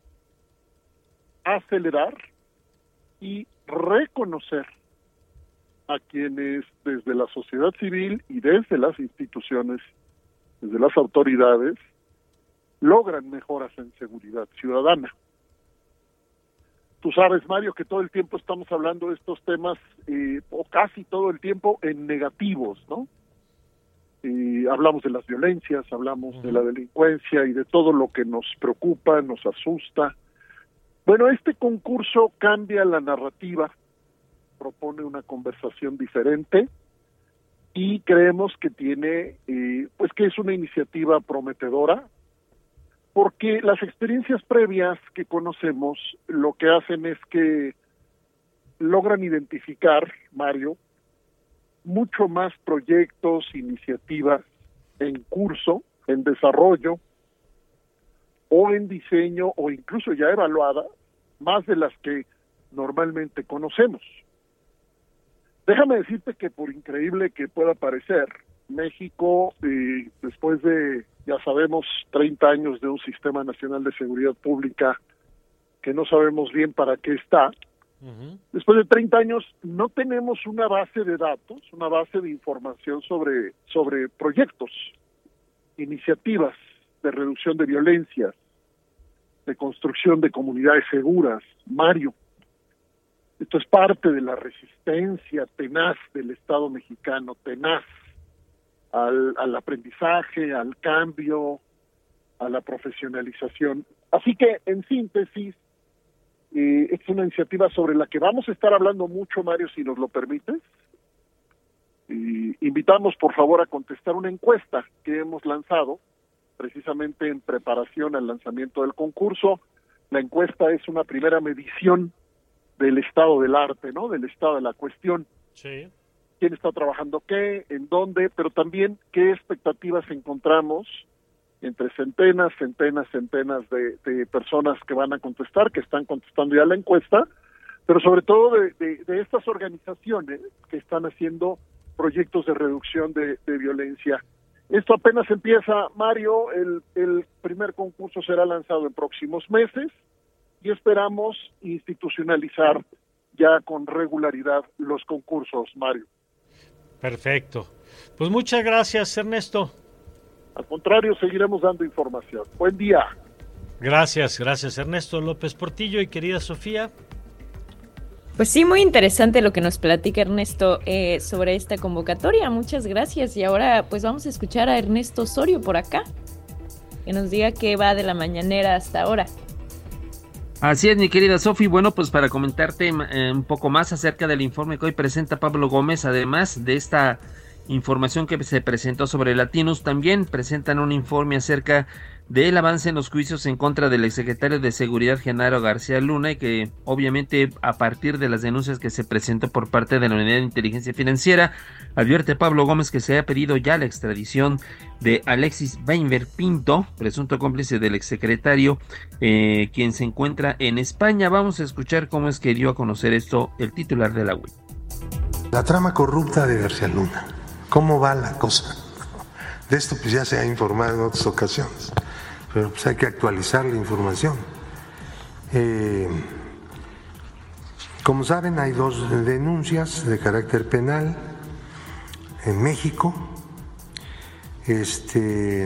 acelerar y reconocer a quienes desde la sociedad civil y desde las instituciones, desde las autoridades, logran mejoras en seguridad ciudadana. Tú sabes, Mario, que todo el tiempo estamos hablando de estos temas, eh, o casi todo el tiempo, en negativos, ¿no? Eh, hablamos de las violencias, hablamos de la delincuencia y de todo lo que nos preocupa, nos asusta. Bueno, este concurso cambia la narrativa, propone una conversación diferente y creemos que tiene, eh, pues que es una iniciativa prometedora, porque las experiencias previas que conocemos lo que hacen es que logran identificar, Mario, mucho más proyectos, iniciativas en curso, en desarrollo, o en diseño, o incluso ya evaluadas, más de las que normalmente conocemos. Déjame decirte que por increíble que pueda parecer, México, eh, después de, ya sabemos, treinta años de un Sistema Nacional de Seguridad Pública que no sabemos bien para qué está, uh-huh. Después de treinta años no tenemos una base de datos, una base de información sobre, sobre proyectos, iniciativas de reducción de violencias, de construcción de comunidades seguras, Mario. Esto es parte de la resistencia tenaz del Estado mexicano, tenaz al, al aprendizaje, al cambio, a la profesionalización. Así que, en síntesis, eh, es una iniciativa sobre la que vamos a estar hablando mucho, Mario, si nos lo permites. Y invitamos, por favor, a contestar una encuesta que hemos lanzado precisamente en preparación al lanzamiento del concurso. La encuesta es una primera medición del estado del arte, ¿no? Del estado de la cuestión. Sí. ¿Quién está trabajando qué? ¿En dónde? Pero también qué expectativas encontramos entre centenas, centenas, centenas de, de personas que van a contestar, que están contestando ya la encuesta, pero sobre todo de, de, de estas organizaciones que están haciendo proyectos de reducción de, de violencia. Esto apenas empieza, Mario, el, el primer concurso será lanzado en próximos meses y esperamos institucionalizar ya con regularidad los concursos, Mario. Perfecto. Pues muchas gracias, Ernesto. Al contrario, seguiremos dando información. Buen día. Gracias, gracias, Ernesto López Portillo y querida Sofía. Pues sí, muy interesante lo que nos platica Ernesto eh, sobre esta convocatoria. Muchas gracias. Y ahora pues vamos a escuchar a Ernesto Osorio por acá, que nos diga qué va de la mañanera hasta ahora. Así es, mi querida Sofi. Bueno, pues para comentarte eh, un poco más acerca del informe que hoy presenta Pablo Gómez, además de esta información que se presentó sobre Latinos, también presentan un informe acerca del avance en los juicios en contra del exsecretario de Seguridad Genaro García Luna, y que obviamente a partir de las denuncias que se presentó por parte de la Unidad de Inteligencia Financiera, advierte Pablo Gómez que se ha pedido ya la extradición de Alexis Weinberg Pinto, presunto cómplice del exsecretario, eh, quien se encuentra en España. Vamos a escuchar cómo es que dio a conocer esto el titular de la U I. La trama corrupta de García Luna, ¿cómo va la cosa? De esto pues ya se ha informado en otras ocasiones, pero pues hay que actualizar la información. Eh, como saben, hay dos denuncias de carácter penal en México. Este,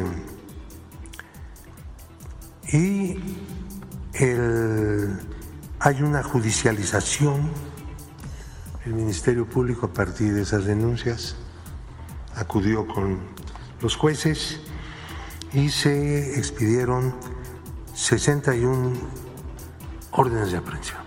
y el, hay una judicialización. El Ministerio Público, a partir de esas denuncias, acudió con los jueces y se expidieron sesenta y una órdenes de aprehensión.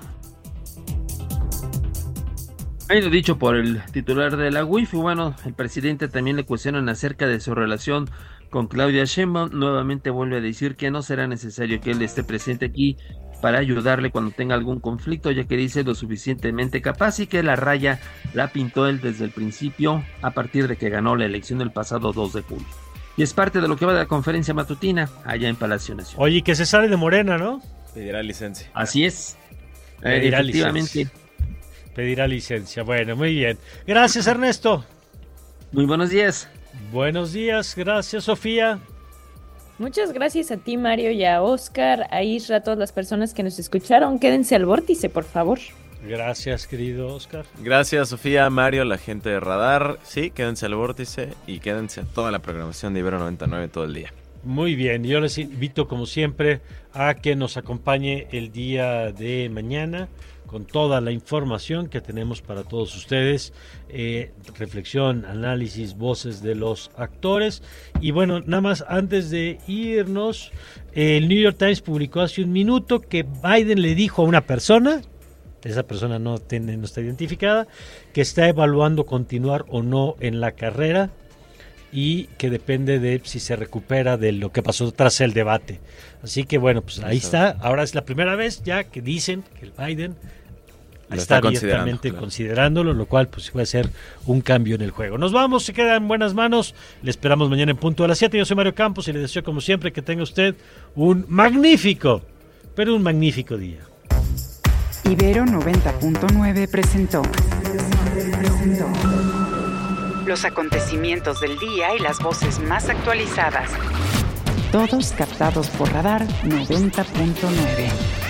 Ahí lo dicho por el titular de la U I F. Bueno, el presidente también le cuestionan acerca de su relación con Claudia Sheinbaum. Nuevamente vuelve a decir que no será necesario que él esté presente aquí para ayudarle cuando tenga algún conflicto, ya que dice lo suficientemente capaz y que la raya la pintó él desde el principio, a partir de que ganó la elección el pasado dos de julio. Y es parte de lo que va de la conferencia matutina allá en Palacio Nacional. Oye, que se sale de Morena, ¿no? Pedirá licencia. Así es. Pedirá eh, efectivamente. Licencia. Pedirá licencia. Bueno, muy bien. Gracias, Ernesto. Muy buenos días. Buenos días. Gracias, Sofía. Muchas gracias a ti, Mario, y a Oscar, a Isra, a todas las personas que nos escucharon. Quédense al vórtice, por favor. Gracias, querido Oscar. Gracias, Sofía, Mario, la gente de Radar. Sí, quédense al vórtice y quédense a toda la programación de Ibero noventa y nueve todo el día. Muy bien, yo les invito, como siempre, a que nos acompañe el día de mañana con toda la información que tenemos para todos ustedes, eh, reflexión, análisis, voces de los actores. Y bueno, nada más antes de irnos, eh, el New York Times publicó hace un minuto que Biden le dijo a una persona, esa persona no, tiene, no está identificada, que está evaluando continuar o no en la carrera y que depende de si se recupera de lo que pasó tras el debate. Así que bueno, pues ahí está. Ahora es la primera vez ya que dicen que el Biden Lo está, está abiertamente claro. considerándolo, lo cual pues puede ser un cambio en el juego. Nos vamos, se queda en buenas manos. Le esperamos mañana en punto a las siete. Yo soy Mario Campos y le deseo como siempre que tenga usted un magnífico, pero un magnífico día. Ibero noventa punto nueve presentó los acontecimientos del día y las voces más actualizadas. Todos captados por Radar noventa punto nueve.